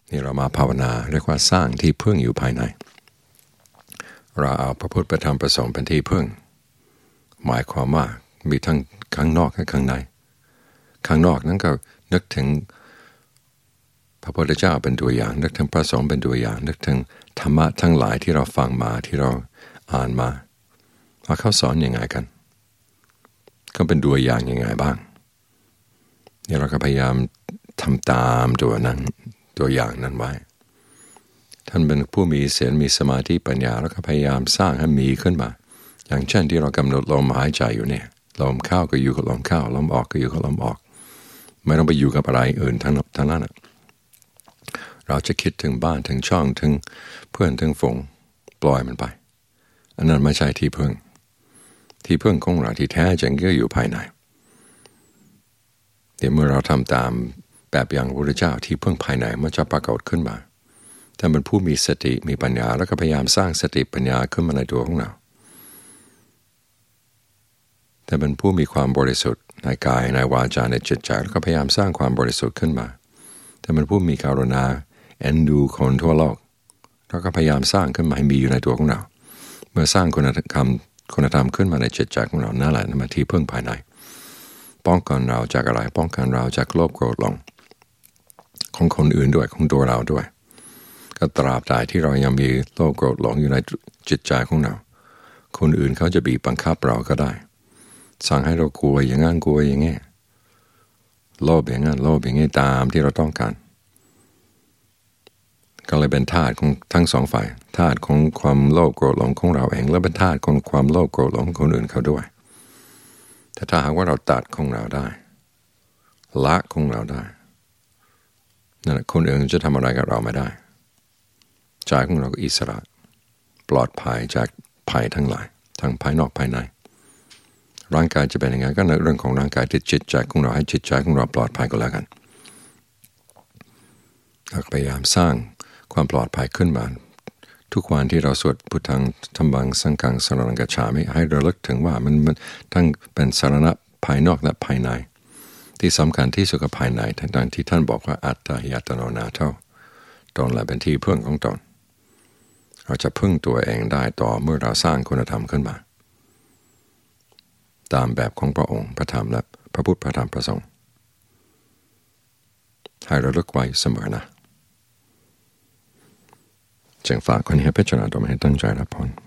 นี่เรามาภาวนาเรียกว่าสร้างที่พึ่งอยู่ภายในเราเอาพระพุทธพระธรรมพระสงฆ์เป็นที่พึ่งหมายความว่ามีทั้งข้างนอกและข้างในข้างนอกนั้นก็นึกถึงพระพุทธเจ้าเป็นตัวอย่างนึกถึงพระสงฆ์เป็นตัวอย่างนึกถึงธรรมะทั้งหลายที่เราฟังมาที่เราอ่านมาว่าเขาสอนยังไงกันเขาเป็นตัวอย่างยังไงบ้างนี่เราก็พยายามทำตามตัวอย่างนั้นไว้ท่านเป็นผู้มีศีลมีสมาธิปัญญาแล้วก็พยายามสร้างให้มีขึ้นมาอย่างเช่นที่เรากำหนดลมหายใจอยู่เนี่ยลมเข้าก็อยู่กับลมเข้าลมออกก็อยู่กับลมออกไม่ต้องไปอยู่กับอะไรอื่นทั้งนั้นเราจะคิดถึงบ้านถึงช่องถึงเพื่อนถึงฝูงปล่อยมันไปอันนั้นไม่ใช่ที่พึ่งของเราที่แท้จริงก็อยู่ภายในเดี๋ยวเมื่อเราทำตามแบบอย่างพระพุทธเจ้าที่พึ่งภายในมันจะปรากฏขึ้นมาถ้าเป็นผู้มีสติมีปัญญาแล้วก็พยายามสร้างสติปัญญาขึ้นมาในตัวของเราแต่เป็นผู้มีความบริสุทธิ์ในกายในวาจาในจิตใจแล้วก็พยายามสร้างความบริสุทธิ์ขึ้นมาแต่เป็นผู้มีกรุณาเอ็นดูคนทั่วโลกแล้วก็พยายามสร้างขึ้นมาให้มีอยู่ในตัวของเราเมื่อสร้างคุณธรรมขึ้นมาในจิตใจของเรานั่นแหละมาที่พึ่งภายในป้องกันเราจากอะไรป้องกันเราจากโลภโกรธหลงของคนอื่นด้วยของตัวเราด้วยก็ตราบใดที่เรายังมีโลภโกรธหลงอยู่ในจิตใจของเราคนอื่นเขาจะบีบบังคับเราก็ได้สั่งให้เรากลัวอย่างงั้นกลัวอย่างงี้โลภอย่างงั้นโลภอย่างงี้ตามที่เราต้องการก็เลยเป็นทาสของทั้งสองฝ่ายทาสของความโลภโกรธหลงของเราเองและเป็นทาสของความโลภโกรธหลงของคนอื่นเขาด้วยแต่ถ้าหากว่าเราตัดของเราได้ละของเราได้นั่นแหละคนอื่นจะทำอะไรกับเราไม่ได้ใจของเราก็อิสระปลอดภัยจากภัยทั้งหลายทั้งภายนอกภายในร่างกายจะเป็นยังไงก็ในเรื่องของร่างกายที่จิตใจของเราให้จิตใจของเราปลอดภัยก็แล้วกันเราพยายามสร้างความปลอดภัยขึ้นมาทุกวันที่เราสวดพุทธังธัมมังสังฆังสรณังคัจฉามิให้ระลึกถึงว่ามันทั้งเป็นสรณะภายนอกและภายในที่สำคัญที่สุดกับภายในทั้งที่ท่านบอกว่าอัตตาหิอัตโนนาโถตนแหละเป็นที่พึ่งของตนเราจะพึ่งตัวเองได้ต่อเมื่อเราสร้างคุณธรรมขึ้นมาตามแบบของพระองค์พระธรรมและพระพุทธพระธรรมพระสงฆ์ให้ระลึกไว้เสมอนะจึงฝากคนให้พิจารณาตัวให้ตั้งใจรับผล